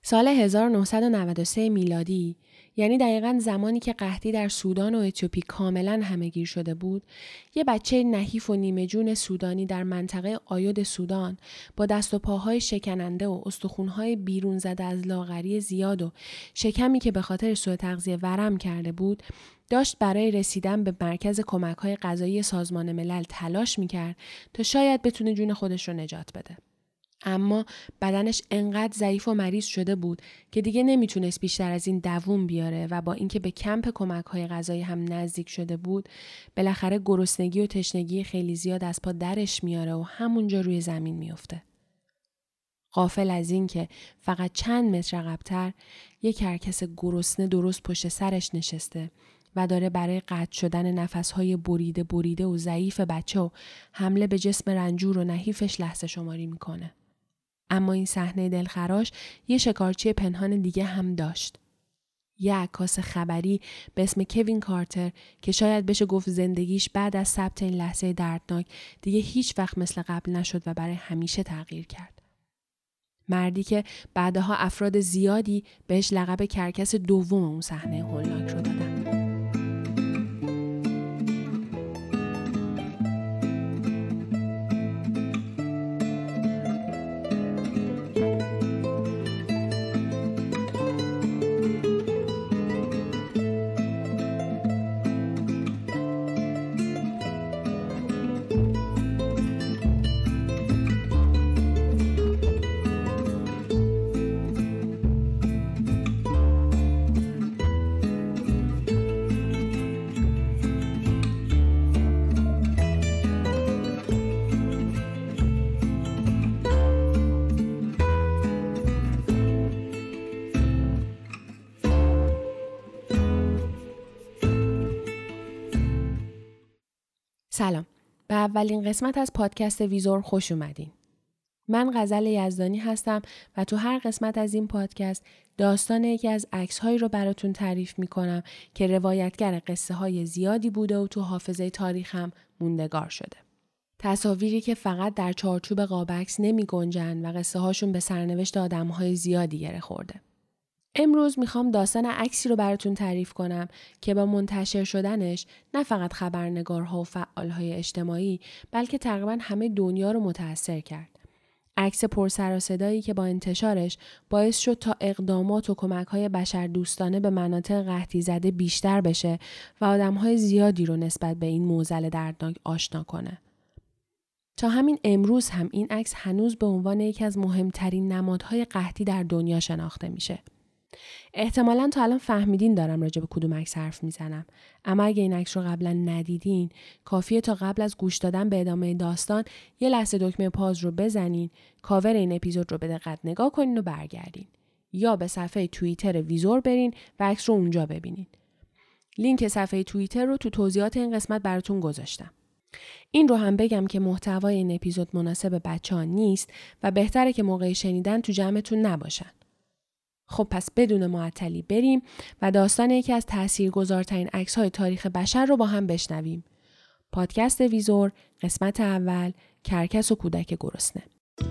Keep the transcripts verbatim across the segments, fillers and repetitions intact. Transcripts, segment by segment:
سال هزار و نهصد و نود و سه میلادی، یعنی دقیقاً زمانی که قحطی در سودان و اتیوپی کاملاً همه‌گیر شده بود، یه بچه نحیف و نیمه جون سودانی در منطقه آیود سودان با دست و پاهای شکننده و استخوان‌های بیرون زده از لاغری زیاد و شکمی که به خاطر سوء تغذیه ورم کرده بود، داشت برای رسیدن به مرکز کمک‌های غذایی سازمان ملل تلاش می‌کرد تا شاید بتونه جون خودش رو نجات بده. اما بدنش انقدر ضعیف و مریض شده بود که دیگه نمیتونست بیشتر از این دووم بیاره و با اینکه به کمپ کمک‌های غذایی هم نزدیک شده بود، بالاخره گرسنگی و تشنگی خیلی زیاد از پا درش میاره و همونجا روی زمین میفته. غافل از این که فقط چند متر عقب‌تر یک کرکس گرسنه درست پشت سرش نشسته و داره برای قطع شدن نفس‌های بریده بریده و ضعیف بچه و حمله به جسم رنجور و نحیفش لحظه شماری میکنه. اما این صحنه دلخراش یه شکارچی پنهان دیگه هم داشت. یه عکاس خبری به اسم کوین کارتر که شاید بشه گفت زندگیش بعد از ثبت این لحظه دردناک دیگه هیچ وقت مثل قبل نشد و برای همیشه تغییر کرد. مردی که بعدها افراد زیادی بهش لقب کرکس دوم اون صحنه هولناک رو دادن. سلام. به اولین قسمت از پادکست ویزور خوش اومدین. من غزل یزدانی هستم و تو هر قسمت از این پادکست داستان یکی از عکس‌هایی رو براتون تعریف می‌کنم که روایتگر قصه‌های زیادی بوده و تو حافظه تاریخم موندگار شده. تصاویری که فقط در چارچوب قاب عکس نمی‌گنجن و قصه‌هاشون به سرنوشت آدم‌های زیادی گره خورده. امروز میخوام داستان عکسی رو براتون تعریف کنم که با منتشر شدنش نه فقط خبرنگارها و فعالهای اجتماعی بلکه تقریبا همه دنیا رو متاثر کرد. عکس پرسر و صدایی که با انتشارش باعث شد تا اقدامات و کمک‌های بشردوستانه به مناطق قحطی زده بیشتر بشه و آدم‌های زیادی رو نسبت به این معضل دردناک آشنا کنه. تا همین امروز هم این عکس هنوز به عنوان یکی از مهمترین نمادهای قحطی در دنیا شناخته میشه. احتمالاً تا الان فهمیدین دارم راجع به کدوم عکس حرف میزنم، اما اگه این عکس رو قبلا ندیدین کافیه تا قبل از گوش دادن به ادامه داستان یه لحظه دکمه پاز رو بزنین، کاور این اپیزود رو به دقت نگاه کنین و برگردین، یا به صفحه توییتر ویزور برین و عکس رو اونجا ببینین. لینک صفحه توییتر رو تو توضیحات این قسمت براتون گذاشتم. این رو هم بگم که محتوای این اپیزود مناسب بچه‌ها نیست و بهتره که موقع شنیدن تو جمعتون نباشن. خب پس بدون معطلی بریم و داستان یکی از تاثیرگذارترین عکس‌های تاریخ بشر رو با هم بشنویم. پادکست ویزور، قسمت اول، کرکس و کودک گرسنه.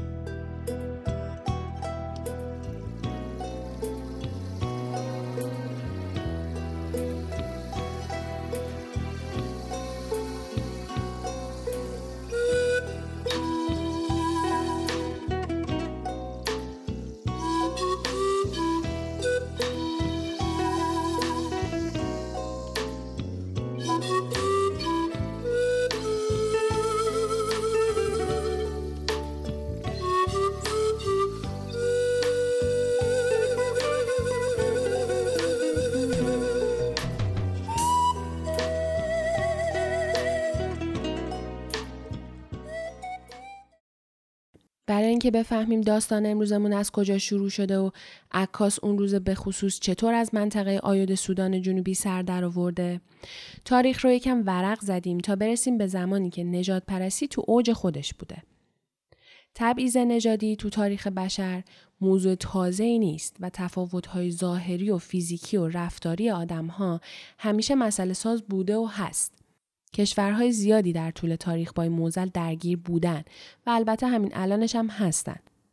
برای اینکه بفهمیم داستان امروزمون از کجا شروع شده و عکاس اون روز به خصوص چطور از منطقه آیود سودان جنوبی سر در آورده، تاریخ رو یکم ورق زدیم تا برسیم به زمانی که نژاد پرستی تو اوج خودش بوده. تبعیض نژادی تو تاریخ بشر موضوع تازه‌ای نیست و تفاوت‌های ظاهری و فیزیکی و رفتاری آدم‌ها همیشه مسئله ساز بوده و هست. کشورهای زیادی در طول تاریخ با این معضل درگیر بودن و البته همین الانش هم هستن.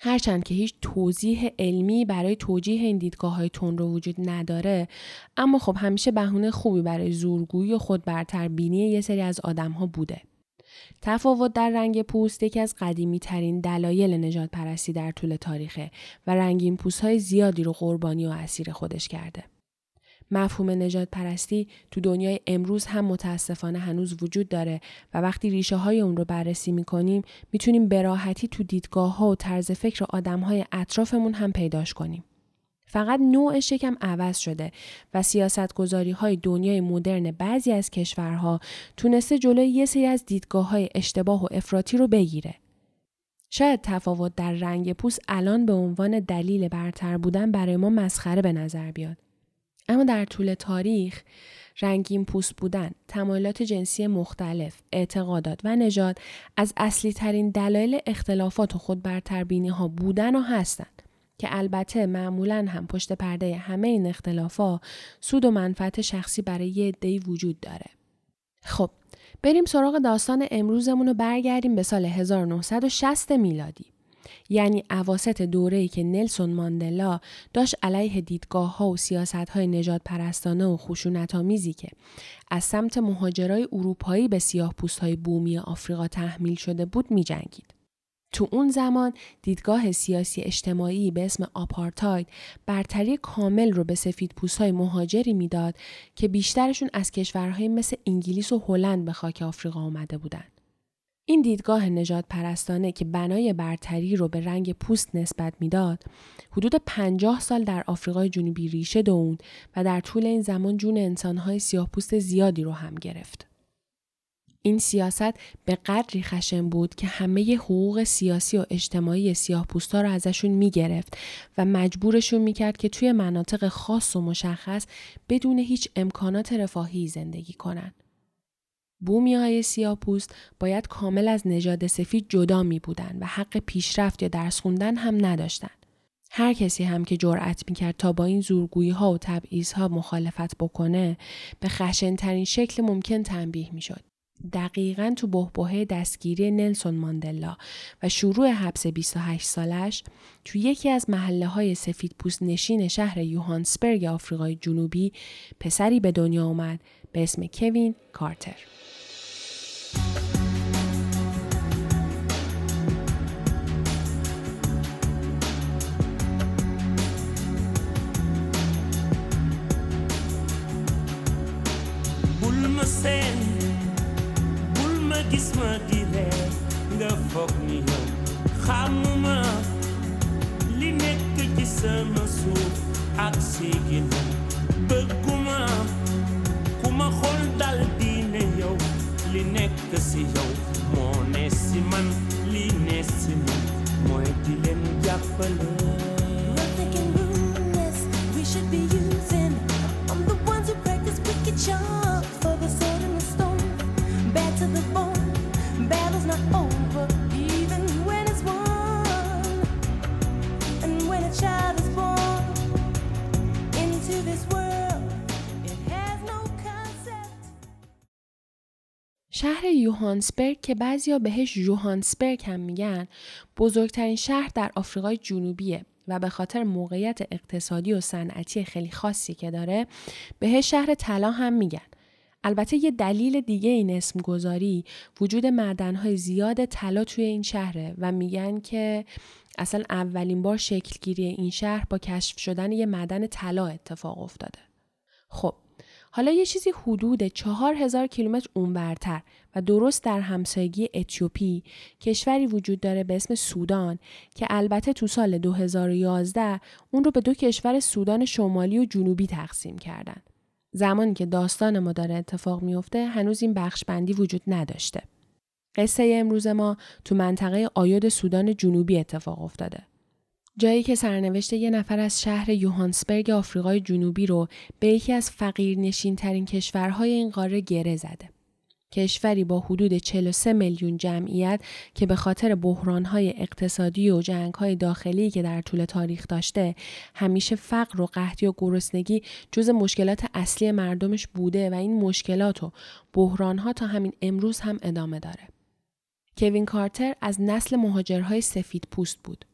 هرچند که هیچ توضیح علمی برای توجیه این دیدگاه‌های تندرو وجود نداره، اما خب همیشه بهونه خوبی برای زورگویی و خود برتر بینی یه سری از آدم‌ها بوده. تفاوت در رنگ پوست یکی از قدیمی ترین دلایل نژاد پرستی در طول تاریخه و رنگین پوست‌های زیادی رو قربانی و اسیر خودش کرده. مفهوم نژاد پرستی تو دنیای امروز هم متاسفانه هنوز وجود داره و وقتی ریشه های اون رو بررسی میکنیم میتونیم به راحتی تو دیدگاه ها و طرز فکر آدم های اطرافمون هم پیداش کنیم. فقط نوعش یکم عوض شده و سیاستگذاری های دنیای مدرن بعضی از کشورها تونسته جلوی یه سری از دیدگاه های اشتباه و افراطی رو بگیره. شاید تفاوت در رنگ پوست الان به عنوان دلیل برتر بودن برای ما مسخره به نظر بیاد. اما در طول تاریخ رنگین پوست بودن، تمایلات جنسی مختلف، اعتقادات و نژاد از اصلی ترین دلایل اختلافات و خود برتربینی ها بودن و هستن که البته معمولاً هم پشت پرده همه این اختلافات سود و منفعت شخصی برای یه عده‌ای وجود داره. خب بریم سراغ داستان امروزمون و برگردیم به سال هزار و نهصد و شصت میلادی. یعنی اواسط دوره‌ای که نلسون ماندلا داشت علیه دیدگاه‌ها و سیاست‌های نژاد پرستانه و خشونت‌آمیزی که از سمت مهاجرای اروپایی به سیاه‌پوست‌های بومی آفریقا تحمیل شده بود می‌جنگید. تو اون زمان دیدگاه سیاسی اجتماعی به اسم آپارتاید برتری کامل رو به سفیدپوست‌های مهاجری میداد که بیشترشون از کشورهای مثل انگلیس و هلند به خاک آفریقا آمده بودند. این دیدگاه نژاد پرستانه که بنای برتری رو به رنگ پوست نسبت میداد، حدود پنجاه سال در آفریقای جنوبی ریشه دووند و در طول این زمان جون انسان‌های سیاه‌پوست زیادی رو هم گرفت. این سیاست به قدری خشن بود که همه حقوق سیاسی و اجتماعی سیاه‌پوستا رو ازشون میگرفت و مجبورشون میکرد که توی مناطق خاص و مشخص بدون هیچ امکانات رفاهی زندگی کنن. بومی‌های سیاه‌پوست باید کامل از نژاد سفید جدا می بودن و حق پیشرفت یا درس خوندن هم نداشتن. هر کسی هم که جرأت می‌کرد تا با این زورگویی‌ها و تبعیض‌ها مخالفت بکنه به خشن‌ترین شکل ممکن تنبیه می‌شد. دقیقاً تو بحبوحه دستگیری نلسون ماندلا و شروع حبس بیست و هشت سالش تو یکی از محله‌های سفیدپوست نشین شهر یوهانسبرگ آفریقای جنوبی پسری به دنیا آمد به اسم کوین کارتر. gis ma di reer nga foog ni yow xamuma li nekk ci sama suuf ak si ginnaaw bëgguma ku ma xool dal di ne yow li nekk si yow moo ne si man li ne si man mooy di leen jàppale. We're thinking rudeness we should be using. I'm the ones who practice wicked charms for the sword and the stone. Bad to the bone. Battle's not over, even when it's won. And when a child is born into this world, it has no concept. شهر یوهانسبرگ که بعضیا بهش جوهانسبرگ هم میگن، بزرگترین شهر در آفریقای جنوبیه و به خاطر موقعیت اقتصادی و صنعتی خیلی خاصی که داره، بهش شهر طلا هم میگن. البته یه دلیل دیگه این اسم گذاری وجود معدن‌های زیاد طلا توی این شهره و میگن که اصلا اولین بار شکلگیری این شهر با کشف شدن یه معدن طلا اتفاق افتاده. خب حالا یه چیزی حدود چهار هزار کیلومتر اونورتر و درست در همسایگی اتیوپی کشوری وجود داره به اسم سودان که البته تو سال دو هزار و یازده اون رو به دو کشور سودان شمالی و جنوبی تقسیم کردن. زمانی که داستان ما داره اتفاق میفته هنوز این بخش بندی وجود نداشته. قصه امروز ما تو منطقه آیود سودان جنوبی اتفاق افتاده. جایی که سرنوشت یه نفر از شهر یوهانسبرگ آفریقای جنوبی رو به یکی از فقیرنشین ترین کشورهای این قاره گره زده. کشوری با حدود چهل و سه میلیون جمعیت که به خاطر بحران‌های اقتصادی و جنگ‌های داخلی که در طول تاریخ داشته، همیشه فقر و قحطی و گرسنگی جز مشکلات اصلی مردمش بوده و این مشکلات و بحران‌ها تا همین امروز هم ادامه داره. کوین کارتر از نسل مهاجرهای سفید پوست بود.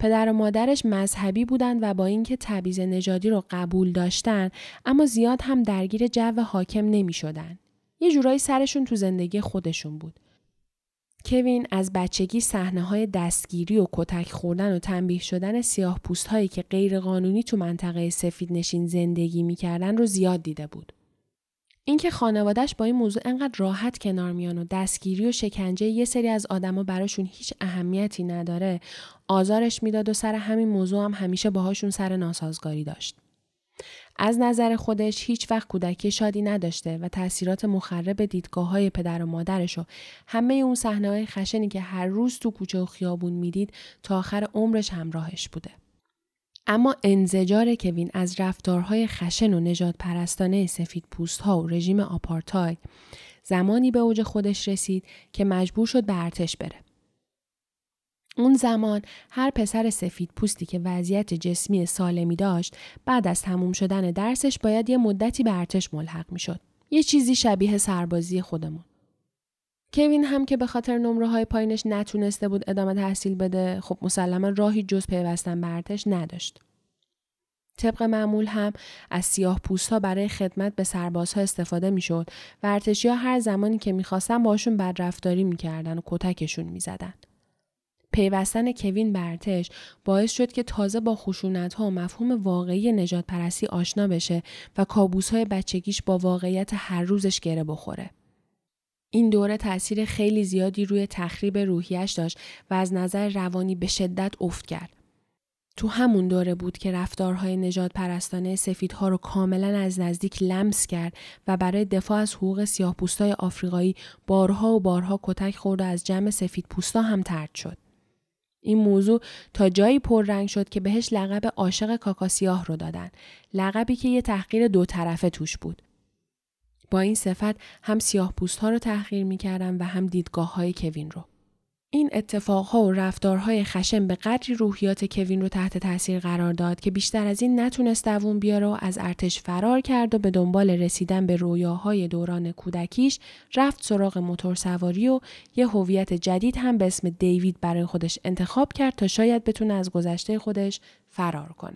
پدر و مادرش مذهبی بودند و با اینکه تبعیض نژادی رو قبول داشتن، اما زیاد هم درگیر جو حاکم نمی شدن. یه جورایی سرشون تو زندگی خودشون بود. کوین از بچگی صحنه‌های دستگیری و کتک خوردن و تنبیه شدن سیاه‌پوست‌هایی که غیر قانونی تو منطقه سفید نشین زندگی می‌کردن رو زیاد دیده بود. اینکه خانواده‌اش با این موضوع انقدر راحت کنار میان و دستگیری و شکنجه یه سری از آدما براشون هیچ اهمیتی نداره، آزارش میداد و سر همین موضوع هم همیشه باهاشون سر ناسازگاری داشت. از نظر خودش هیچ وقت کودکی شادی نداشته و تأثیرات مخرب دیدگاه‌های پدر و مادرش و همه اون صحنه‌های خشنی که هر روز تو کوچه و خیابون میدید تا آخر عمرش همراهش بوده. اما انزجار کوین از رفتارهای خشن و نژاد پرستانه سفید پوست‌ها و رژیم آپارتاید زمانی به اوج خودش رسید که مجبور شد به ارتش بره. اون زمان هر پسر سفید پوستی که وضعیت جسمی سالمی داشت بعد از تموم شدن درسش باید یه مدتی به ارتش ملحق می شد. یه چیزی شبیه سربازی خودمون. کوین هم که به خاطر نمره های پایینش نتونسته بود ادامه تحصیل بده، خب مسلما راهی جز پیوستن به ارتش نداشت. طبق معمول هم از سیاه پوست‌ها برای خدمت به سربازها استفاده می‌شد و ارتشی‌ها هر زمانی که می‌خواستن باشون بدرفتاری می‌کردن و کتکشون می‌زدن. پیوستن کوین به ارتش باعث شد که تازه با خشونت‌ها و مفهوم واقعی نژاد پرستی آشنا بشه و کابوس‌های بچگیش با واقعیت هر روزش گره بخوره. این دوره تأثیر خیلی زیادی روی تخریب روحیش داشت و از نظر روانی به شدت افت کرد. تو همون دوره بود که رفتارهای نژاد پرستانه سفیدها رو کاملا از نزدیک لمس کرد و برای دفاع از حقوق سیاه‌پوستای آفریقایی بارها و بارها کتک خورد و از جمع سفیدپوستا هم طرد شد. این موضوع تا جایی پررنگ شد که بهش لقب عاشق کاکا سیاه رو دادن، لقبی که یه تحقیر دو طرفه توش بود. با این صفت هم سیاه‌پوست‌ها رو تحقیر می‌کردن و هم دیدگاه‌های کوین رو. این اتفاقها و رفتارهای خشن به قدری روحیات کوین رو تحت تاثیر قرار داد که بیشتر از این نتونست دووم بیاره و از ارتش فرار کرد و به دنبال رسیدن به رویاهای دوران کودکیش رفت سراغ موتورسواری و یه هویت جدید هم به اسم دیوید برای خودش انتخاب کرد تا شاید بتونه از گذشته خودش فرار کنه.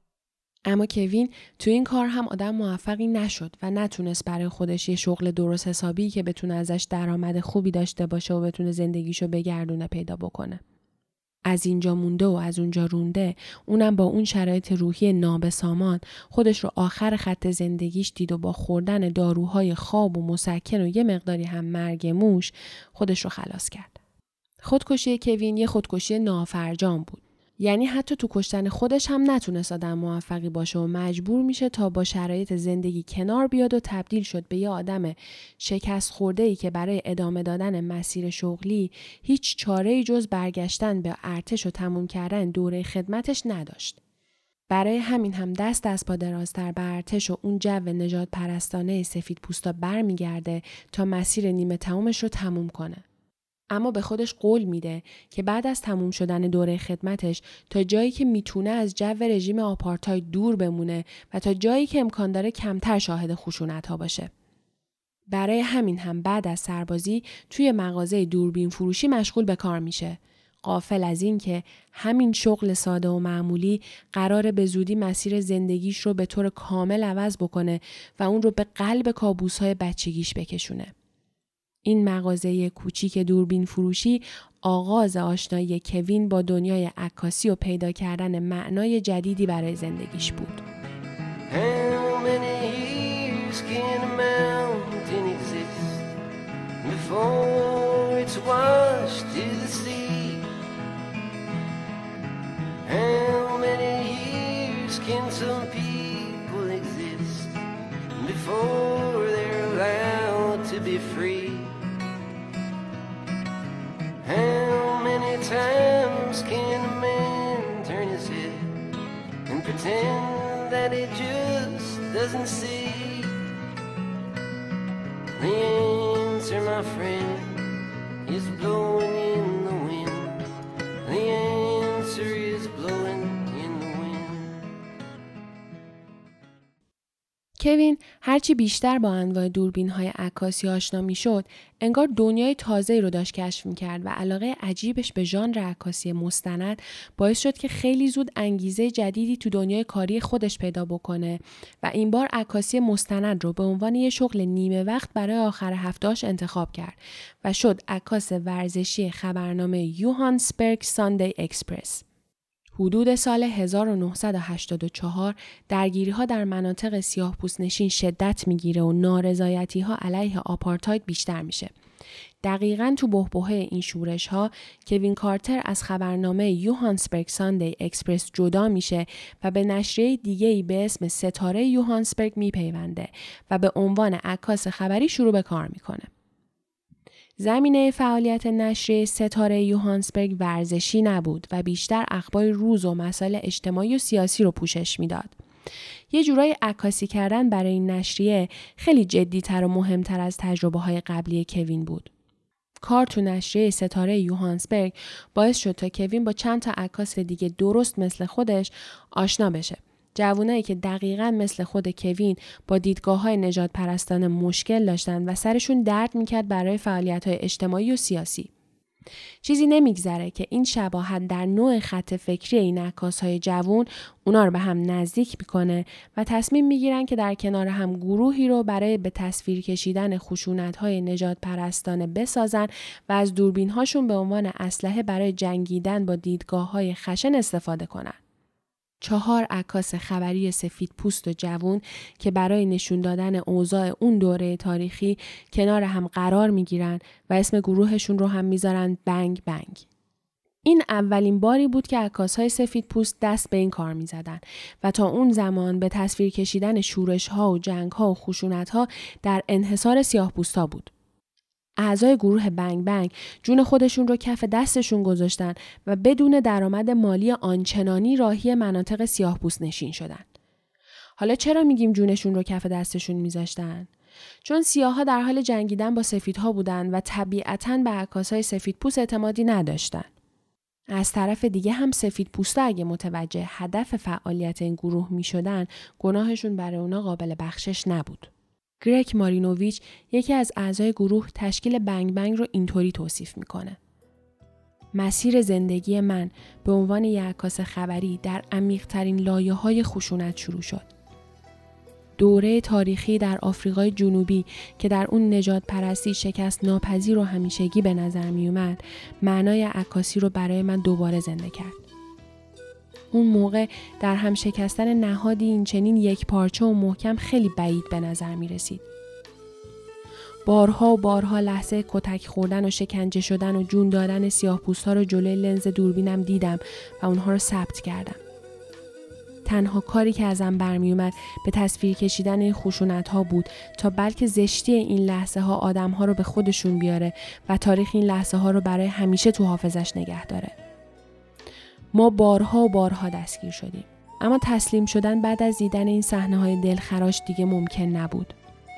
اما کوین تو این کار هم آدم موفقی نشد و نتونست برای خودش یه شغل درست حسابی که بتونه ازش درآمد خوبی داشته باشه و بتونه زندگیشو بگردونه پیدا بکنه. از اینجا مونده و از اونجا رونده، اونم با اون شرایط روحی نابسامان خودش رو آخر خط زندگیش دید و با خوردن داروهای خواب و مسکن و یه مقداری هم مرگ موش خودش رو خلاص کرد. خودکشی کوین یه خودکشی نافرجام بود. یعنی حتی تو کشتن خودش هم نتونست آدم موفقی باشه و مجبور میشه تا با شرایط زندگی کنار بیاد و تبدیل شد به یه آدم شکست خورده‌ای که برای ادامه دادن مسیر شغلی هیچ چاره‌ای جز برگشتن به ارتش و تموم کردن دوره خدمتش نداشت. برای همین هم دست از پا درازتر به ارتش و اون جو نژاد پرستانه سفید پوستا برمیگرده تا مسیر نیمه تمومش رو تموم کنه. اما به خودش قول میده که بعد از تموم شدن دوره خدمتش تا جایی که میتونه از جو رژیم آپارتاید دور بمونه و تا جایی که امکان داره کمتر شاهد خشونت‌ها باشه. برای همین هم بعد از سربازی توی مغازه دوربین فروشی مشغول به کار میشه. غافل از این که همین شغل ساده و معمولی قراره به زودی مسیر زندگیش رو به طور کامل عوض بکنه و اون رو به قلب کابوس‌های بچگیش بکشونه. این مغازه کوچیک دوربین فروشی آغاز آشنایی کوین با دنیای عکاسی و پیدا کردن معنای جدیدی برای زندگیش بود. How many years can a mountain exist before it's washed to the sea? How many years can some people exist before they're allowed to be free? How many times can a man turn his head and pretend that he just doesn't see? The answer, my friend, is blowing in the wind. The answer is blowing in the wind. کوین هرچی بیشتر با انواع دوربین‌های عکاسی آشنا می‌شد، انگار دنیای تازه‌ای رو داشت کشف می‌کرد و علاقه عجیبش به ژانر عکاسی مستند باعث شد که خیلی زود انگیزه جدیدی تو دنیای کاری خودش پیدا بکنه و این بار عکاسی مستند رو به عنوان یه شغل نیمه وقت برای آخر هفته‌اش انتخاب کرد و شد عکاس ورزشی خبرنامه یوهانسبرگ ساندی اکسپرس. حدود سال هزار و نهصد و هشتاد و چهار درگیری‌ها در مناطق سیاه‌پوست‌نشین شدت می‌گیره و نارضایتی‌ها علیه آپارتاید بیشتر میشه. دقیقاً تو بحبوحه این شورش‌ها کوین کارتر از خبرنامه یوهانسبرگ ساندی اکسپرس جدا میشه و به نشریه دیگه‌ای به اسم ستاره یوهانسبرگ میپیونده و به عنوان عکاس خبری شروع به کار میکنه. زمینه فعالیت نشریه ستاره یوهانسبرگ ورزشی نبود و بیشتر اخبار روز و مسائل اجتماعی و سیاسی رو پوشش میداد. یه جورای عکاسی کردن برای این نشریه خیلی جدی‌تر و مهمتر از تجربه‌های قبلی کوین بود. کار تو نشریه ستاره یوهانسبرگ باعث شد تا کوین با چند تا عکاس دیگه درست مثل خودش آشنا بشه. جوانایی که دقیقاً مثل خود کوین با دیدگاه‌های نژاد پرستانه مشکل داشتن و سرشون درد میکرد برای فعالیت‌های اجتماعی و سیاسی. چیزی نمیگذره که این شباهت در نوع خط فکری این عکاس‌های جوان اونا رو به هم نزدیک میکنه و تصمیم میگیرن که در کنار هم گروهی رو برای به تصویر کشیدن خشونت‌های نژاد پرستانه بسازن و از دوربین‌هاشون به عنوان اسلحه برای جنگیدن با دیدگاه‌های خشن استفاده کنن. چهار عکاس خبری سفید پوست و جوان که برای نشون دادن اوضاع اون دوره تاریخی کنار هم قرار میگیرن و اسم گروهشون رو هم میذارن بنگ بنگ. این اولین باری بود که عکاس‌های سفید پوست دست به این کار میزدن و تا اون زمان به تصویر کشیدن شورش‌ها و جنگ‌ها و خشونت‌ها در انحصار سیاه‌پوستا بود. اعضای گروه بنگ بنگ جون خودشون رو کف دستشون گذاشتن و بدون درآمد مالی آنچنانی راهی مناطق سیاه‌پوست نشین شدن. حالا چرا میگیم جونشون رو کف دستشون میذاشتن؟ چون سیاه‌ها در حال جنگیدن با سفیدها بودن و طبیعتاً به عکاسای سفیدپوست اعتمادی نداشتن. از طرف دیگه هم سفیدپوستا اگه متوجه هدف فعالیت این گروه میشدن، گناهشون برای اونا قابل بخشش نبود. گرگ مارینوویچ یکی از اعضای گروه تشکیل بنگ بنگ رو اینطوری توصیف میکنه. مسیر زندگی من به عنوان یک عکاس خبری در عمیق‌ترین لایه‌های خشونت شروع شد. دوره تاریخی در آفریقای جنوبی که در اون نژاد پرستی شکست ناپذیر و همیشگی به نظر می اومد، معنای عکاسی رو برای من دوباره زنده کرد. اون موقع در هم شکستن نهادی این چنین یک پارچه و محکم خیلی بعید به نظر می رسید. بارها و بارها لحظه کتک خوردن و شکنجه شدن و جون دادن سیاه‌پوست‌ها رو جلوی لنز دوربینم دیدم و اونها رو ثبت کردم. تنها کاری که ازم برمی اومد به تصویر کشیدن این خشونت‌ها بود تا بلکه زشتی این لحظه ها آدم‌ها رو به خودشون بیاره و تاریخ این لحظه ها رو برای همیشه تو حافظش نگه داره. ما بارها و بارها دستگیر شدیم، اما تسلیم شدن بعد از دیدن این صحنه‌های دلخراش دیگه ممکن نبود.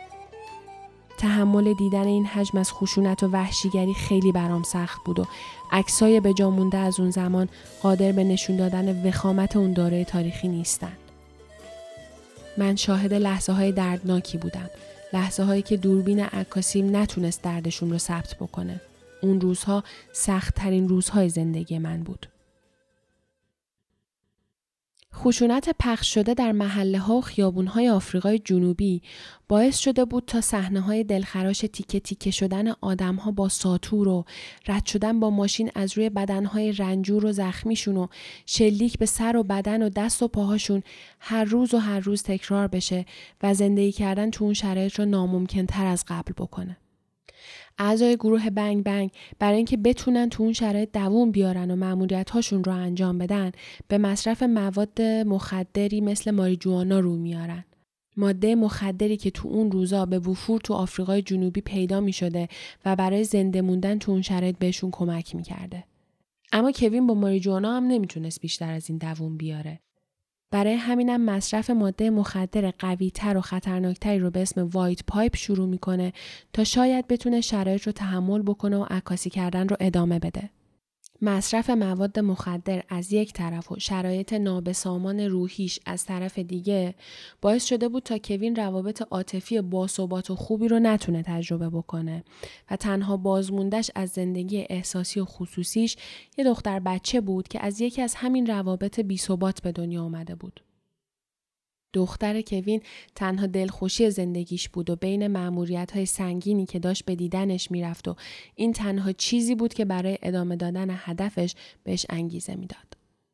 تحمل دیدن این حجم از خشونت و وحشیگری خیلی برام سخت بود و عکسای به جا مونده از اون زمان قادر به نشون دادن وخامت اون دوره تاریخی نیستن. من شاهد لحظه های دردناکی بودم، لحظه هایی که دوربین عکاسیم نتونست دردشون رو ثبت بکنه. اون روزها سخت ترین روزهای زندگی من بود. خشونت پخش شده در محله‌ها و خیابون‌های آفریقای جنوبی باعث شده بود تا صحنه‌های دلخراش تیکه تیکه شدن آدم‌ها با ساطور و رد شدن با ماشین از روی بدن‌های رنجور و زخمیشون و شلیک به سر و بدن و دست و پاهاشون هر روز و هر روز تکرار بشه و زندگی کردن تو اون شرایط رو ناممکن‌تر از قبل بکنه. اعضای گروه بنگ بنگ برای اینکه بتونن تو اون شرایط دووم بیارن و مأموریت‌هاشون رو انجام بدن، به مصرف مواد مخدری مثل ماریجوانا رو میارن. ماده مخدری که تو اون روزا به وفور تو آفریقای جنوبی پیدا می شده و برای زنده موندن تو اون شرایط بهشون کمک می کرده. اما کوین با ماریجوانا هم نمیتونست بیشتر از این دووم بیاره. برای همینم مصرف ماده مخدر قوی‌تر و خطرناکتری رو به اسم وایت پایپ شروع میکنه تا شاید بتونه شرایط رو تحمل بکنه و عکاسی کردن رو ادامه بده. مصرف مواد مخدر از یک طرف و شرایط نابسامان روحیش از طرف دیگه باعث شده بود تا کوین روابط عاطفی باثبات و خوبی رو نتونه تجربه بکنه و تنها بازموندش از زندگی احساسی و خصوصیش یه دختر بچه بود که از یکی از همین روابط بی‌ثبات به دنیا آمده بود. دختر کوین تنها دلخوشی زندگیش بود و بین مأموریت‌های سنگینی که داشت به دیدنش میرفت و این تنها چیزی بود که برای ادامه دادن هدفش بهش انگیزه میداد.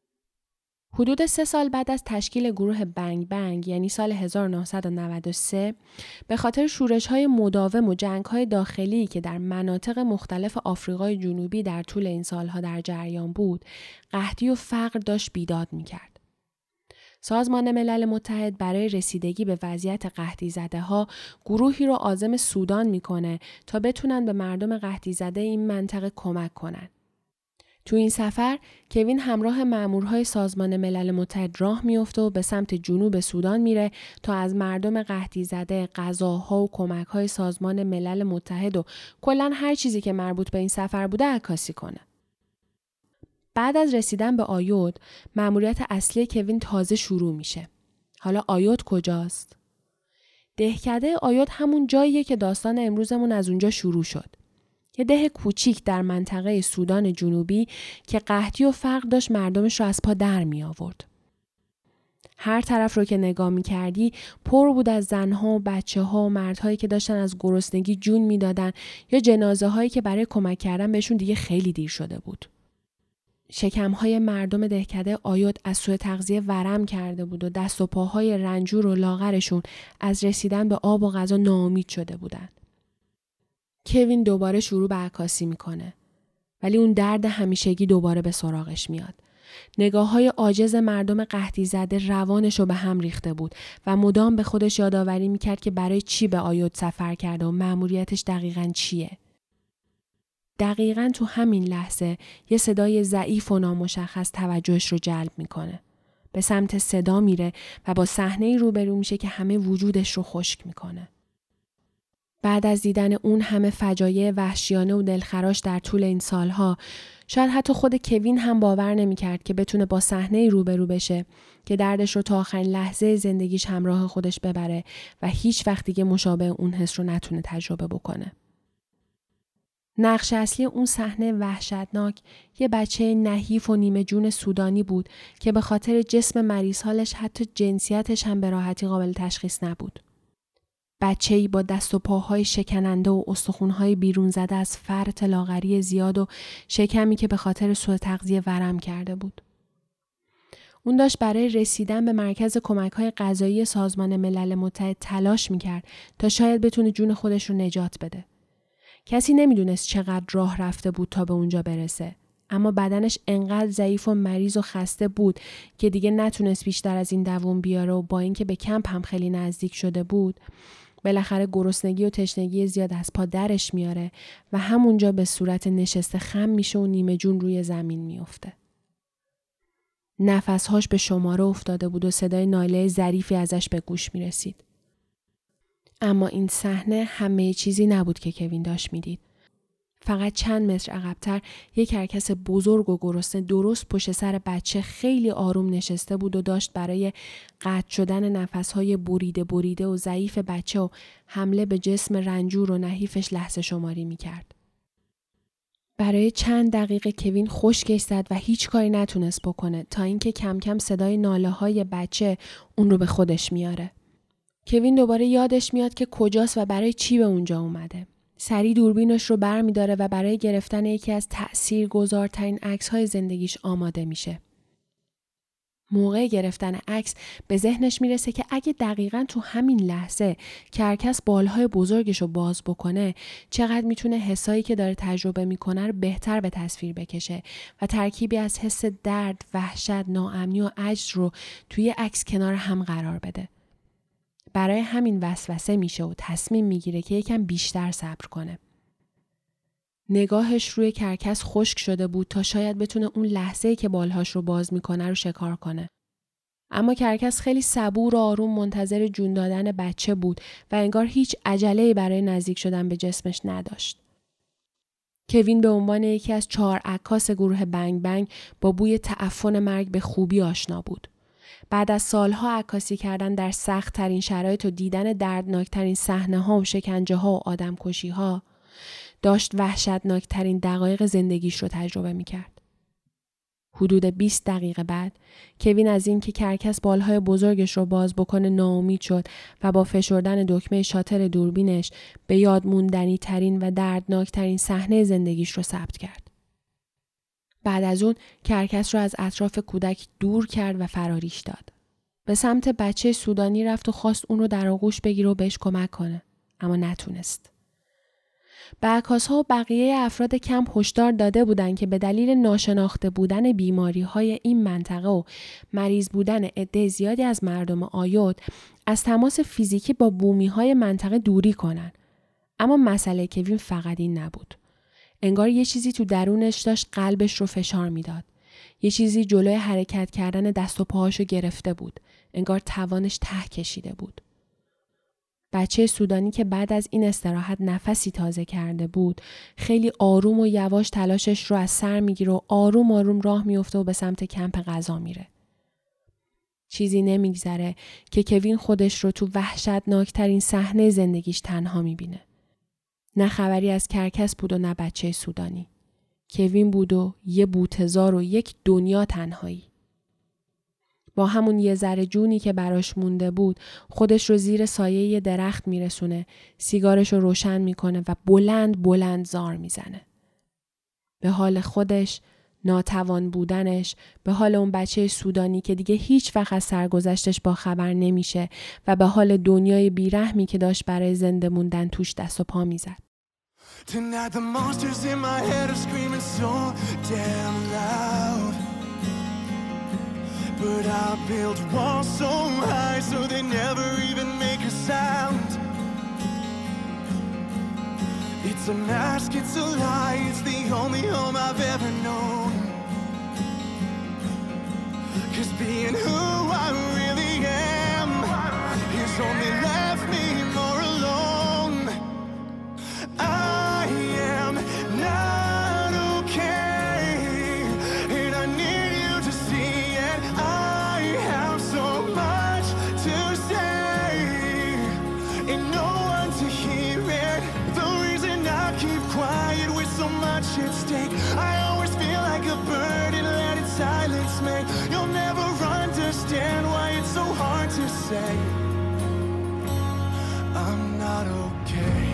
حدود سه سال بعد از تشکیل گروه بنگ بنگ یعنی سال هزار و نهصد و نود و سه به خاطر شورش‌های مداوم و جنگ‌های داخلی که در مناطق مختلف آفریقای جنوبی در طول این سالها در جریان بود، قحطی و فقر داشت بیداد می‌کرد. سازمان ملل متحد برای رسیدگی به وضعیت قحطی زده ها گروهی رو عازم سودان میکنه تا بتونن به مردم قحطی زده این منطقه کمک کنن. تو این سفر کوین همراه مامورهای سازمان ملل متحد راه میفته و به سمت جنوب سودان میره تا از مردم قحطی زده غذاها و کمک‌های سازمان ملل متحد و کلاً هر چیزی که مربوط به این سفر بوده عکاسی کنه. بعد از رسیدن به آیود، مأموریت اصلی کوین تازه شروع میشه. حالا آیود کجاست؟ دهکده آیود همون جاییه که داستان امروزمون از اونجا شروع شد. یه ده کوچیک در منطقه سودان جنوبی که قحطی و فقر داشت مردمش رو از پا در می آورد. هر طرف رو که نگاه می کردی پر بود از زنها و بچه ها و مردهایی که داشتن از گرسنگی جون می دادن یا جنازه هایی که برای کمک کردن بهشون دیگه خیلی دیر شده بود. شکم‌های مردم دهکده آیود از سوء تغذیه ورم کرده بود و دست و پاهای رنجور و لاغرشون از رسیدن به آب و غذا ناامید شده بودن. کوین دوباره شروع به عکاسی میکنه. ولی اون درد همیشگی دوباره به سراغش میاد. نگاه‌های عاجز مردم قحطی زده روانش رو به هم ریخته بود و مدام به خودش یادآوری میکرد که برای چی به آیود سفر کرده و مأموریتش دقیقاً چیه. دقیقاً تو همین لحظه یه صدای ضعیف و نامشخص توجهش رو جلب میکنه. به سمت صدا میره و با صحنه‌ای روبرو میشه که همه وجودش رو خشک میکنه. بعد از دیدن اون همه فجایع وحشیانه و دلخراش در طول این سالها، شاید حتی خود کوین هم باور نمیکرد که بتونه با صحنه‌ای روبرو بشه که دردش رو تا آخرین لحظه زندگیش همراه خودش ببره و هیچ وقت دیگه مشابه اون حس رو نتونه تجربه بکنه. نقش اصلی اون صحنه وحشتناک یه بچه نحیف و نیمه جون سودانی بود که به خاطر جسم مریض حالش حتی جنسیتش هم به راحتی قابل تشخیص نبود. بچه‌ای با دست و پاهای شکننده و استخوان‌های بیرون زده از فرط لاغری زیاد و شکمی که به خاطر سوء تغذیه ورم کرده بود. اون داشت برای رسیدن به مرکز کمک‌های غذایی سازمان ملل متحد تلاش می‌کرد تا شاید بتونه جون خودش رو نجات بده. کسی نمیدونست چقدر راه رفته بود تا به اونجا برسه. اما بدنش انقدر ضعیف و مریض و خسته بود که دیگه نتونست بیشتر از این دووم بیاره و با اینکه به کمپ هم خیلی نزدیک شده بود، بالاخره گرسنگی و تشنگی زیاد از پا درش میاره و همونجا به صورت نشسته خم میشه و نیمه جون روی زمین میفته. نفسهاش به شماره افتاده بود و صدای ناله ظریفی ازش به گوش میرسید. اما این صحنه همه چیزی نبود که کوین داشت میدید. فقط چند متر عقب‌تر یک کرکس بزرگ و گرسنه درست پشت سر بچه خیلی آروم نشسته بود و داشت برای قطع شدن نفسهای بریده بریده و ضعیف بچه و حمله به جسم رنجور و نحیفش لحظه شماری میکرد. برای چند دقیقه کوین خشکش زد و هیچ کاری نتونست بکنه تا اینکه کم کم صدای ناله های بچه اون رو به خودش میاره. کوین دوباره یادش میاد که کجاست و برای چی به اونجا اومده. سریع دوربینش رو بر می داره و برای گرفتن یکی از تأثیرگذارترین عکس‌های زندگیش آماده میشه. موقع گرفتن عکس به ذهنش میرسه که اگه دقیقاً تو همین لحظه کرکس بالهای بزرگش رو باز بکنه، چقدر میتونه حسایی که داره تجربه میکنه رو بهتر به تصویر بکشه و ترکیبی از حس درد، وحشت، ناامنی و عجز رو توی عکس کنار هم قرار بده. برای همین وسوسه میشه و تصمیم میگیره که یکم بیشتر صبر کنه. نگاهش روی کرکس خشک شده بود تا شاید بتونه اون لحظه‌ای که بالهاش رو باز میکنه رو شکار کنه. اما کرکس خیلی صبور و آروم منتظر جون دادن بچه بود و انگار هیچ عجله‌ای برای نزدیک شدن به جسمش نداشت. کوین به عنوان یکی از چهار عکاس گروه بنگ بنگ با بوی تعفن مرگ به خوبی آشنا بود. بعد از سالها عکاسی کردن در سخت ترین شرایط و دیدن دردناکترین صحنه ها و شکنجه ها و آدم کشی ها، داشت وحشتناکترین دقایق زندگیش رو تجربه می کرد. حدود بیست دقیقه بعد، کوین از این که کرکس بالهای بزرگش رو باز بکنه ناامید شد و با فشردن دکمه شاتر دوربینش به یاد موندنی ترین و دردناکترین صحنه زندگیش رو ثبت کرد. بعد از اون کرکس رو از اطراف کودک دور کرد و فراریش داد. به سمت بچه سودانی رفت و خواست اون رو در آغوش بگیره و بهش کمک کنه، اما نتونست. به عکاس‌ها و بقیه افراد کمپ هشدار داده بودند که به دلیل ناشناخته بودن بیماری‌های این منطقه و مریض بودن عده زیادی از مردم آیود از تماس فیزیکی با بومی‌های منطقه دوری کنن. اما مسئله کوین فقط این نبود. انگار یه چیزی تو درونش داشت قلبش رو فشار میداد. یه چیزی جلوی حرکت کردن دست و پاهاشو گرفته بود. انگار توانش ته کشیده بود. بچه سودانی که بعد از این استراحت نفسی تازه کرده بود، خیلی آروم و یواش تلاشش رو از سر میگیره و آروم آروم راه میفته و به سمت کمپ غذا میره. چیزی نمیگذره که کوین خودش رو تو وحشتناکترین صحنه زندگیش تنها میبینه. نه خبری از کرکس بود و نه بچه سودانی. کوین بود و یه بوتزار و یک دنیا تنهایی. با همون یه ذره جونی که براش مونده بود خودش رو زیر سایه یه درخت میرسونه، سیگارش رو روشن میکنه و بلند بلند زار میزنه. به حال خودش، ناتوان بودنش، به حال اون بچه سودانی که دیگه هیچ وقت از سرگذشتش با خبر نمیشه و به حال دنیای بیرحمی که داشت برای زنده موندن توش دست و پا میزد. Tonight the monsters in my head are screaming so damn loud. But I built walls so high so they never even make a sound. It's a mask, it's a lie, it's the only home I've ever known. 'Cause being who I really am has only left me more alone. I am not okay, and I need you to see it. I have so much to say, and no one to hear it. The reason I keep quiet with so much at stake, I always feel like a bird and let it silence me. You'll never understand why it's so hard to say I'm not okay.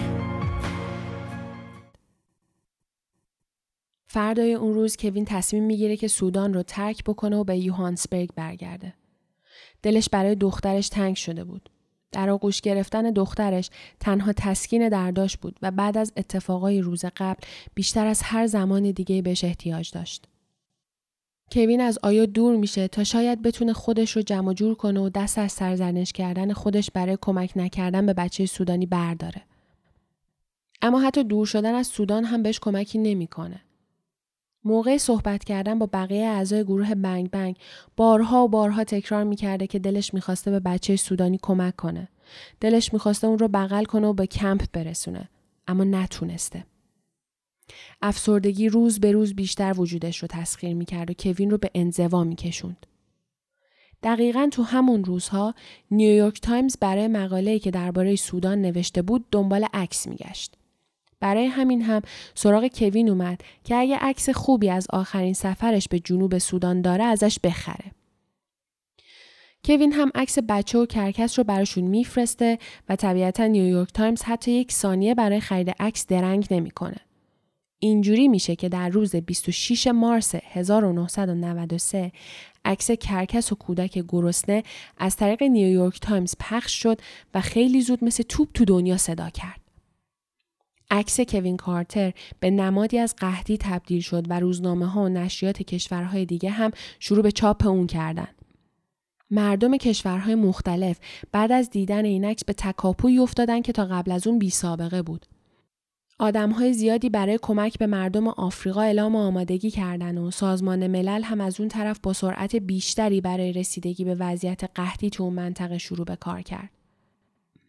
فردای اون روز کوین تصمیم میگیره که سودان رو ترک بکنه و به یوهانسبرگ برگرده. دلش برای دخترش تنگ شده بود. در آغوش گرفتن دخترش تنها تسکین درداش بود و بعد از اتفاقای روز قبل بیشتر از هر زمان دیگه بهش احتیاج داشت. کوین از آیو دور میشه تا شاید بتونه خودش رو جمع جور کنه و دست از سرزنش کردن خودش برای کمک نکردن به بچه سودانی برداره. اما حتی دور شدن از سودان هم بهش کمکی نمیکنه. موقع صحبت کردن با بقیه اعضای گروه بنگ بنگ بارها و بارها تکرار میکرده که دلش میخواسته به بچه سودانی کمک کنه. دلش میخواسته اون رو بغل کنه و به کمپ برسونه. اما نتونسته. افسردگی روز به روز بیشتر وجودش رو تسخیر میکرد و کوین رو به انزوا میکشوند. دقیقاً تو همون روزها نیویورک تایمز برای مقاله‌ای که درباره سودان نوشته بود دنبال عکس میگشت. برای همین هم سراغ کوین اومد که اگه عکس خوبی از آخرین سفرش به جنوب سودان داره ازش بخره. کوین هم عکس بچه و کرکس رو براشون میفرسته و طبیعتا نیویورک تایمز حتی یک ثانیه برای خرید عکس درنگ نمیکنه. اینجوری میشه که در روز بیست و ششم مارس هزار و نهصد و نود و سه عکس کرکس و کودک گرسنه از طریق نیویورک تایمز پخش شد و خیلی زود مثل توپ تو دنیا صدا کرد. عکس کوین کارتر به نمادی از قحطی تبدیل شد و روزنامه‌ها و نشریات کشورهای دیگه هم شروع به چاپ اون کردن. مردم کشورهای مختلف بعد از دیدن این عکس به تکاپویی افتادن که تا قبل از اون بی سابقه بود. آدم‌های زیادی برای کمک به مردم آفریقا اعلام آمادگی کردن و سازمان ملل هم از اون طرف با سرعت بیشتری برای رسیدگی به وضعیت قحطی تو اون منطقه شروع به کار کرد.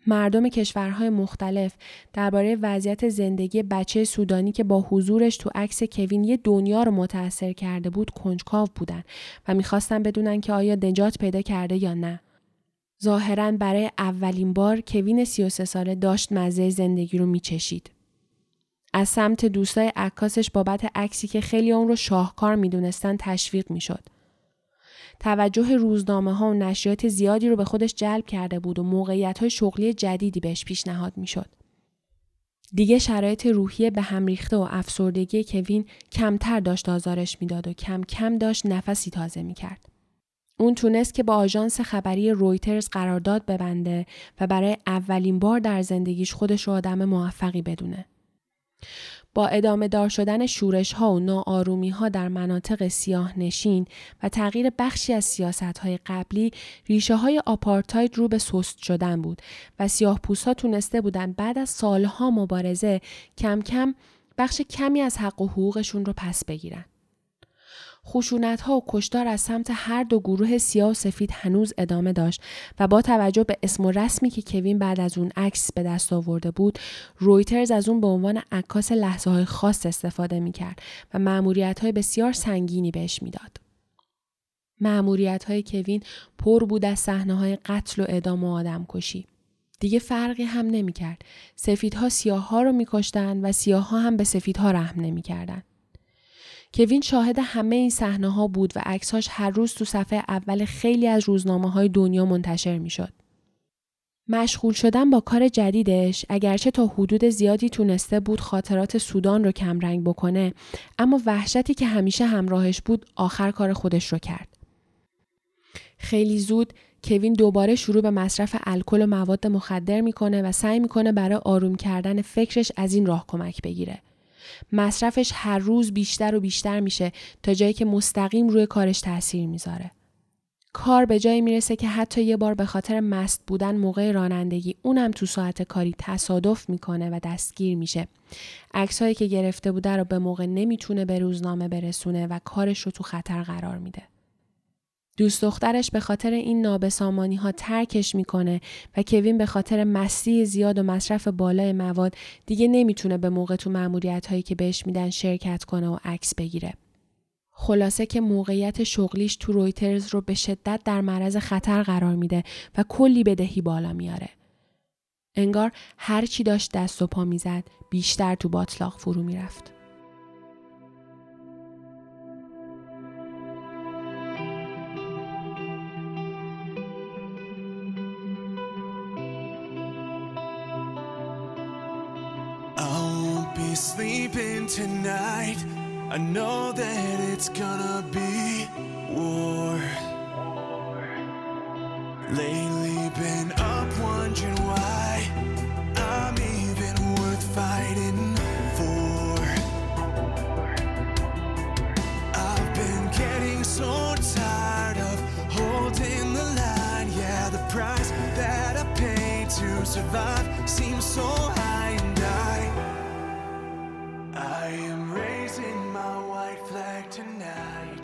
مردم کشورهای مختلف درباره وضعیت زندگی بچه سودانی که با حضورش تو عکس کوین یه دنیا رو متاثر کرده بود کنجکاو بودن و میخواستن بدونن که آیا نجات پیدا کرده یا نه. ظاهراً برای اولین بار کوین سی و سه ساله داشت مزه زندگی رو میچشید. از سمت دوستای عکاسش بابت عکسی که خیلی اون رو شاهکار میدونستن تشویق میشد. توجه روزنامه ها و نشریات زیادی رو به خودش جلب کرده بود و موقعیت های شغلی جدیدی بهش پیشنهاد میشد. دیگه شرایط روحی به هم ریخته و افسردگی کوین کمتر داشت آزارش میداد و کم کم داشت نفسی تازه میکرد. اون تونست که با آژانس خبری رویترز قرارداد ببنده و برای اولین بار در زندگیش خودش رو آدم موفقی بدونه. با ادامه دار شدن شورش ها و ناآرومی ها در مناطق سیاه نشین و تغییر بخشی از سیاست های قبلی، ریشه های آپارتاید رو به سست شدن بود و سیاه پوست ها تونسته بودن بعد از سالها مبارزه کم کم بخش کمی از حق و حقوقشون رو پس بگیرن. خشونت ها و کشتار از سمت هر دو گروه سیاه و سفید هنوز ادامه داشت و با توجه به اسم و رسمی که کوین بعد از اون عکس به دست آورده بود، رویترز از اون به عنوان عکاس لحظه های خاص استفاده میکرد و مأموریت های بسیار سنگینی بهش میداد. مأموریت های کوین پر بود از صحنه های قتل و اعدام و آدم کشی. دیگه فرقی هم نمیکرد. سفیدها سیاه‌ها رو میکشتن و سیاه‌ها هم به سفیدها رحم نمیکردن. کوین شاهد همه این صحنه‌ها بود و عکس‌هاش هر روز تو صفحه اول خیلی از روزنامه‌های دنیا منتشر می‌شد. مشغول شدن با کار جدیدش اگرچه تا حدود زیادی تونسته بود خاطرات سودان رو کمرنگ بکنه، اما وحشتی که همیشه همراهش بود آخر کار خودش رو کرد. خیلی زود کوین دوباره شروع به مصرف الکل و مواد مخدر میکنه و سعی میکنه برای آروم کردن فکرش از این راه کمک بگیره. مصرفش هر روز بیشتر و بیشتر میشه تا جایی که مستقیم روی کارش تأثیر میذاره. کار به جایی میرسه که حتی یه بار به خاطر مست بودن موقع رانندگی اونم تو ساعت کاری تصادف میکنه و دستگیر میشه. عکسایی که گرفته بوده رو به موقع نمیتونه به روزنامه برسونه و کارش رو تو خطر قرار میده. دوست دخترش به خاطر این نابسامانی ها ترکش میکنه و کوین به خاطر مستی زیاد و مصرف بالای مواد دیگه نمیتونه به موقع تو مأموریت هایی که بهش میدن شرکت کنه و عکس بگیره. خلاصه که موقعیت شغلیش تو رویترز رو به شدت در معرض خطر قرار میده و کلی بدهی بالا میاره. انگار هر چی داشت دست و پا میزد بیشتر تو باطلاق فرو میرفت. Sleeping tonight, I know that it's gonna be war. Lately been up wondering why I'm even worth fighting for. I've been getting so tired of holding the line. Yeah, the price that I pay to survive seems so high, and I I am raising my white flag tonight.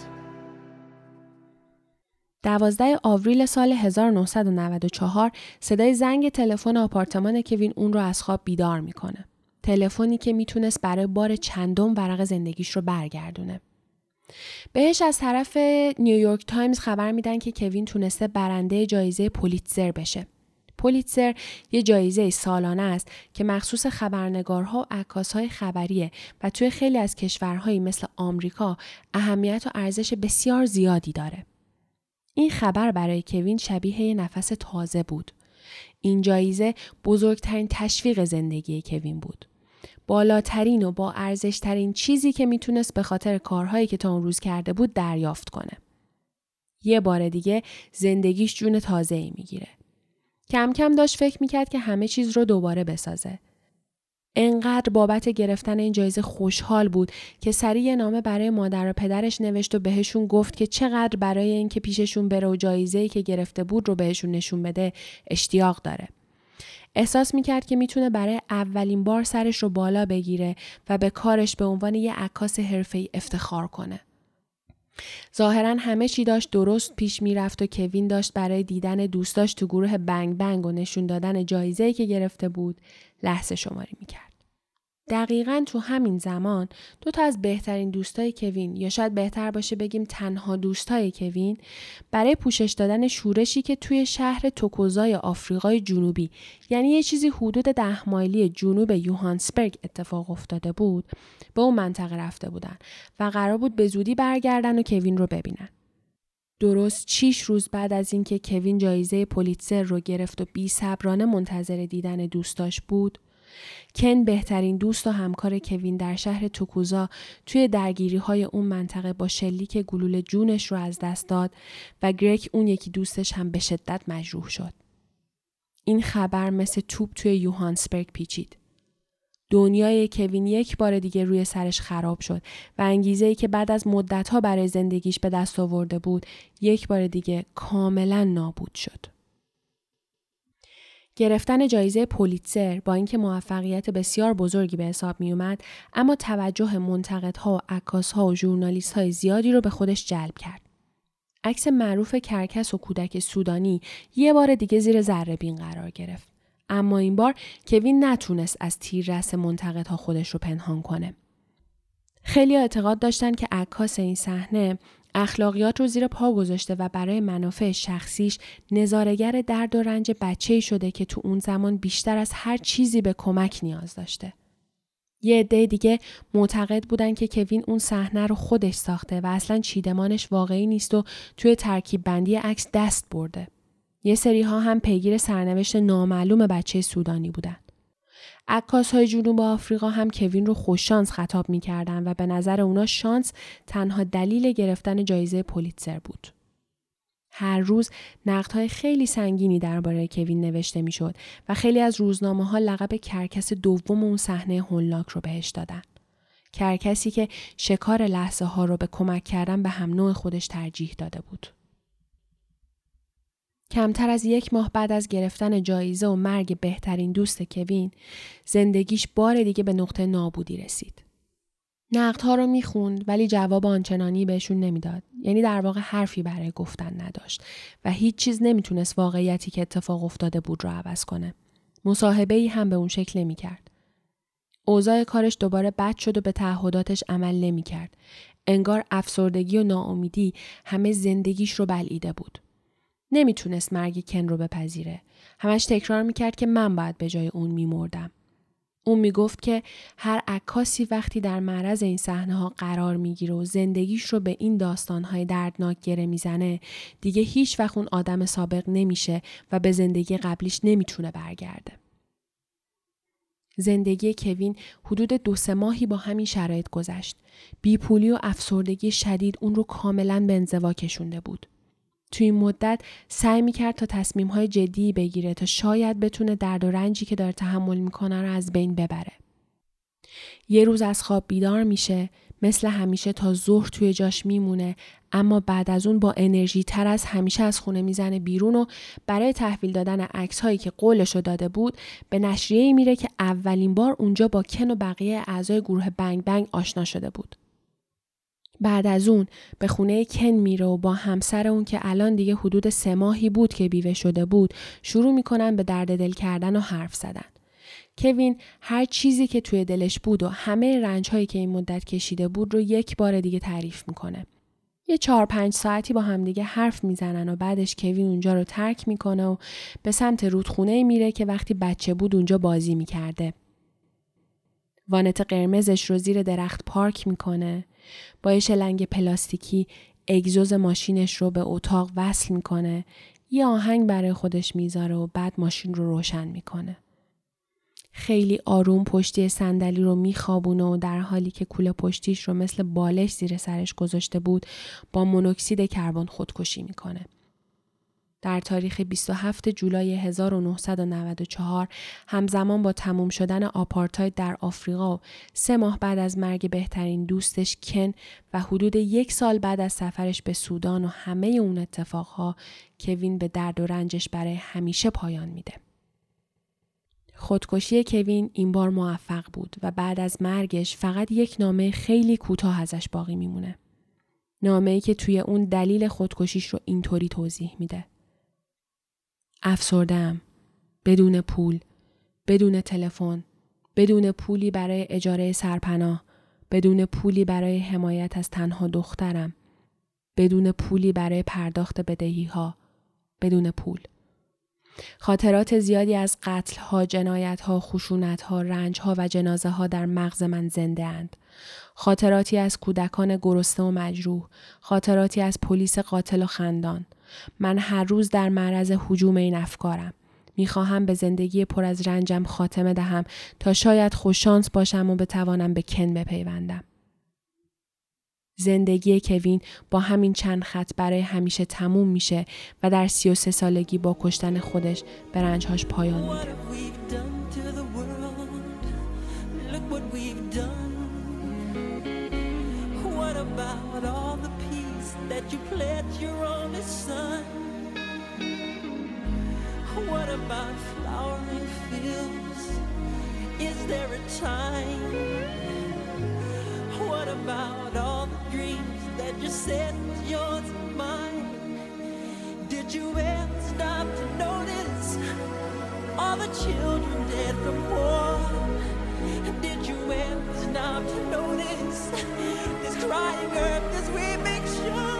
دوازده آوریل سال هزار و نهصد و نود و چهار صدای زنگ تلفن آپارتمان کوین اون رو از خواب بیدار میکنه. تلفنی که میتونست برای بار چندم ورق زندگیش رو برگردونه. بهش از طرف نیویورک تایمز خبر میدن که کوین تونسته برنده جایزه پولیتزر بشه. پولیتزر یه جایزه سالانه است که مخصوص خبرنگارها و عکاسهای خبریه و توی خیلی از کشورهایی مثل آمریکا اهمیت و ارزش بسیار زیادی داره. این خبر برای کوین شبیه یه نفس تازه بود. این جایزه بزرگترین تشویق زندگی کوین بود. بالاترین و با ارزشترین چیزی که میتونست به خاطر کارهایی که تا اون روز کرده بود دریافت کنه. یه بار دیگه زندگیش جون تازه‌ای میگیره. کم کم داشت فکر میکرد که همه چیز رو دوباره بسازه. انقدر بابت گرفتن این جایزه خوشحال بود که سریع یه نامه برای مادر و پدرش نوشت و بهشون گفت که چقدر برای این که پیششون بره و جایزه‌ای که گرفته بود رو بهشون نشون بده اشتیاق داره. احساس میکرد که میتونه برای اولین بار سرش رو بالا بگیره و به کارش به عنوان یه عکاس حرفه‌ای افتخار کنه. ظاهراً همه چی داشت درست پیش میرفت و کوین داشت برای دیدن دوستاش تو گروه بنگ بنگ و نشون دادن جایزه‌ای که گرفته بود لحظه شماری میکرد. دقیقاً تو همین زمان دو تا از بهترین دوستای کوین، یا شاید بهتر باشه بگیم تنها دوستای کوین، برای پوشش دادن شورشی که توی شهر توکوزای آفریقای جنوبی، یعنی یه چیزی حدود ده مایلی جنوب یوهانسبرگ اتفاق افتاده بود، به اون منطقه رفته بودن و قرار بود به زودی برگردن و کوین رو ببینن. درست شش روز بعد از اینکه کوین جایزه پولیتزر رو گرفت و بی‌صبرانه منتظر دیدن دوستاش بود، کن بهترین دوست و همکار کوین در شهر توکوزا توی درگیری‌های اون منطقه با شلیک گلوله جونش رو از دست داد و گرگ اون یکی دوستش هم به شدت مجروح شد. این خبر مثل توپ توی یوهانسبرگ پیچید. دنیای کوین یک بار دیگه روی سرش خراب شد و انگیزه‌ای که بعد از مدت‌ها برای زندگیش به دست آورده بود یک بار دیگه کاملاً نابود شد. گرفتن جایزه پولیتزر با اینکه موفقیت بسیار بزرگی به حساب می اومد، اما توجه منتقدها و عکاسها و ژورنالیست‌های زیادی رو به خودش جلب کرد. عکس معروف کرکس و کودک سودانی یه بار دیگه زیر ذره‌بین قرار گرفت. اما این بار کوین نتونست از تیررس منتقدها خودش رو پنهان کنه. خیلی اعتقاد داشتن که عکاس این صحنه اخلاقیات رو زیر پا گذاشته و برای منافع شخصیش نظاره‌گر درد و رنج بچه‌ای شده که تو اون زمان بیشتر از هر چیزی به کمک نیاز داشته. یه عده دیگه معتقد بودن که کوین اون صحنه رو خودش ساخته و اصلاً چیدمانش واقعی نیست و توی ترکیب بندی عکس دست برده. یه سری ها هم پیگیر سرنوشت نامعلوم بچه سودانی بودن. عکاس‌های جنوب آفریقا هم کوین رو خوششانس خطاب می‌کردن و به نظر اونا شانس تنها دلیل گرفتن جایزه پولیتزر بود. هر روز نقدهای خیلی سنگینی درباره کوین نوشته می‌شد و خیلی از روزنامه‌ها لقب کرکس دوم اون صحنه هولناک رو بهش دادن. کرکسی که شکار لحظه‌ها رو به کمک کردن به هم نوع خودش ترجیح داده بود. کمتر از یک ماه بعد از گرفتن جایزه و مرگ بهترین دوست کوین، زندگیش بار دیگه به نقطه نابودی رسید. نقدها رو میخوند ولی جواب آنچنانی بهشون نمیداد. یعنی در واقع حرفی برای گفتن نداشت و هیچ چیز نمیتونست واقعیتی که اتفاق افتاده بود رو عوض کنه. مصاحبه‌ای هم به اون شکل نمیکرد. اوضاع کارش دوباره بد شد و به تعهداتش عمل نمیکرد. انگار افسردگی و ناامیدی همه زندگیش رو بلعیده بود. نمیتونست مرگ کن رو بپذیره. همش تکرار میکرد که من باید به جای اون میمردم. اون میگفت که هر عکاسی وقتی در معرض این صحنه ها قرار میگیره و زندگیش رو به این داستانهای دردناک گره میزنه، دیگه هیچ وقت اون آدم سابق نمیشه و به زندگی قبلیش نمیتونه برگرده. زندگی کوین حدود دو سه ماهی با همین شرایط گذشت. بیپولی و افسردگی شدید اون رو کاملاً به انزوا کشونده بود. توی این مدت سعی میکرد تا تصمیم‌های جدی بگیره تا شاید بتونه درد و رنجی که داره تحمل میکنه رو از بین ببره. یه روز از خواب بیدار میشه، مثل همیشه تا ظهر توی جاش میمونه، اما بعد از اون با انرژی تر از همیشه از خونه میزنه بیرون و برای تحویل دادن عکس‌هایی که قولشو داده بود به نشریه‌ای میره که اولین بار اونجا با کن و بقیه اعضای گروه بنگ بنگ آشنا شده بود. بعد از اون به خونه کن میره و با همسر اون که الان دیگه حدود سه ماهی بود که بیوه شده بود شروع میکنن به درد دل کردن و حرف زدن. کوین هر چیزی که توی دلش بود و همه رنج‌هایی که این مدت کشیده بود رو یک بار دیگه تعریف میکنه. یه چهار پنج ساعتی با هم دیگه حرف میزنن و بعدش کوین اونجا رو ترک میکنه و به سمت رودخونه میره که وقتی بچه بود اونجا بازی میکرده. وانت قرمزش رو زیر درخت پارک میکنه. با یه شلنگ پلاستیکی اگزوز ماشینش رو به اتاق وصل میکنه. یه آهنگ برای خودش میذاره و بعد ماشین رو روشن میکنه. خیلی آروم پشتی صندلی رو میخوابونه و در حالی که کوله پشتیش رو مثل بالش زیر سرش گذاشته بود با مونوکسید کربن خودکشی میکنه. در تاریخ بیست و هفتم جولای هزار و نهصد و نود و چهار همزمان با تموم شدن آپارتاید در آفریقا و سه ماه بعد از مرگ بهترین دوستش کن و حدود یک سال بعد از سفرش به سودان و همه اون اتفاقها، کوین به درد و رنجش برای همیشه پایان میده. خودکشی کوین این بار موفق بود و بعد از مرگش فقط یک نامه خیلی کوتاه ازش باقی میمونه. نامه‌ای که توی اون دلیل خودکشیش رو اینطوری توضیح میده. افسرده‌ام. بدون پول. بدون تلفن. بدون پولی برای اجاره سرپناه. بدون پولی برای حمایت از تنها دخترم. بدون پولی برای پرداخت بدهی‌ها. بدون پول. خاطرات زیادی از قتل‌ها، جنایت‌ها، خشونت‌ها، رنج‌ها و جنازه‌ها در مغز من زنده اند. خاطراتی از کودکان گرسنه و مجروح، خاطراتی از پلیس قاتل و خندان. من هر روز در معرض هجوم این افکارم. می‌خواهم به زندگی پر از رنجم خاتمه دهم تا شاید خوششانس باشم و بتوانم به کن بپیوندم. زندگی کوین با همین چند خط برای همیشه تموم میشه و در سی و سه سالگی با کشتن خودش به رنجهاش پایان میده. What about all the dreams that you said was yours and mine? Did you ever stop to notice all the children dead from war? Did you ever stop to notice this crying earth as we make sure?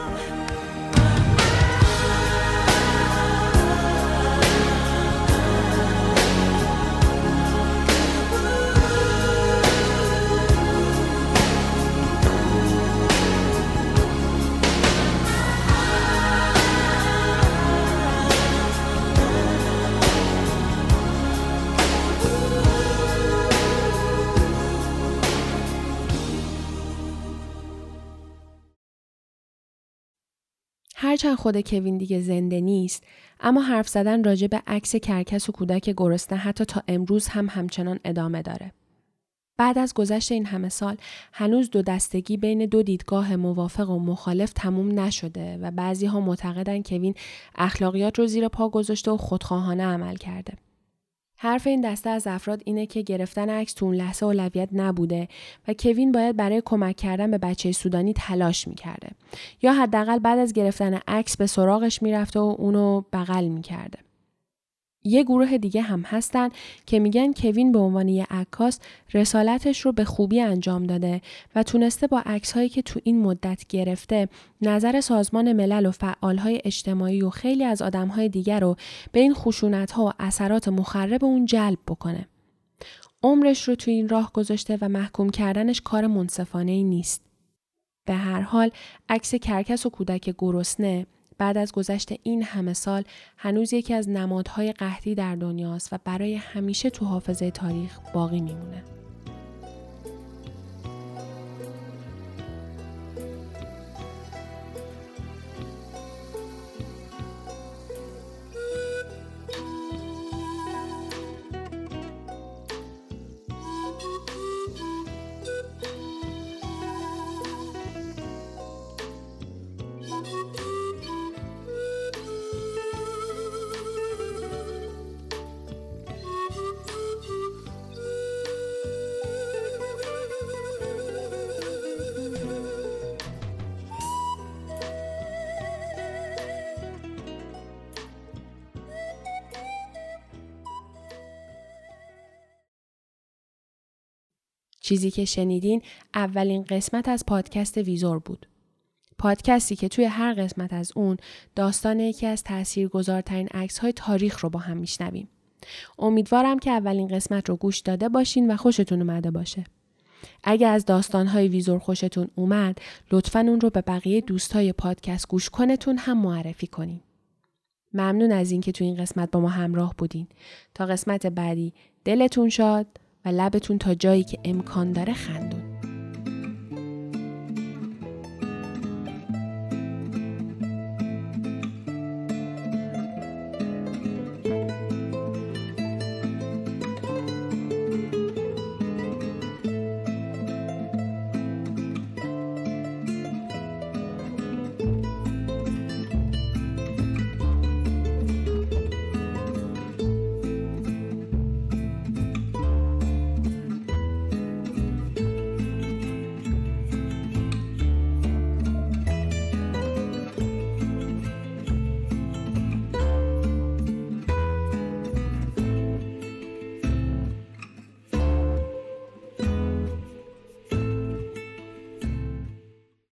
هرچند خود کوین دیگه زنده نیست، اما حرف زدن راجع به عکس کرکس و کودک گرسنه حتی تا امروز هم همچنان ادامه داره. بعد از گذشت این همه سال، هنوز دو دستگی بین دو دیدگاه موافق و مخالف تموم نشده و بعضی ها معتقدن کوین اخلاقیات رو زیر پا گذاشته و خودخواهانه عمل کرده. حرف این دسته از افراد اینه که گرفتن عکس تو اون لحظه اولویت نبوده و کوین باید برای کمک کردن به بچه سودانی تلاش میکرده یا حداقل بعد از گرفتن عکس به سراغش میرفته و اونو بغل میکرده. یه گروه دیگه هم هستن که میگن کوین به عنوان یه عکاس رسالتش رو به خوبی انجام داده و تونسته با عکس‌هایی که تو این مدت گرفته نظر سازمان ملل و فعالهای اجتماعی و خیلی از آدم‌های دیگر رو به این خشونت‌ها و اثرات مخرب اون جلب بکنه. عمرش رو تو این راه گذاشته و محکوم کردنش کار منصفانه‌ای نیست. به هر حال عکس کرکس و کودک گرسنه بعد از گذشت این همه سال هنوز یکی از نمادهای قحطی در دنیاست و برای همیشه تو حافظه تاریخ باقی میمونه. چیزی که شنیدین اولین قسمت از پادکست ویزور بود. پادکستی که توی هر قسمت از اون داستان یکی از تاثیرگذارترین عکس‌های تاریخ رو با هم میشنویم. امیدوارم که اولین قسمت رو گوش داده باشین و خوشتون اومده باشه. اگه از داستان‌های ویزور خوشتون اومد، لطفاً اون رو به بقیه دوستای پادکست گوش کنتون هم معرفی کنین. ممنون از این که تو این قسمت با ما همراه بودین. تا قسمت بعدی دلتون شاد و لبتون تا جایی که امکان داره خندون.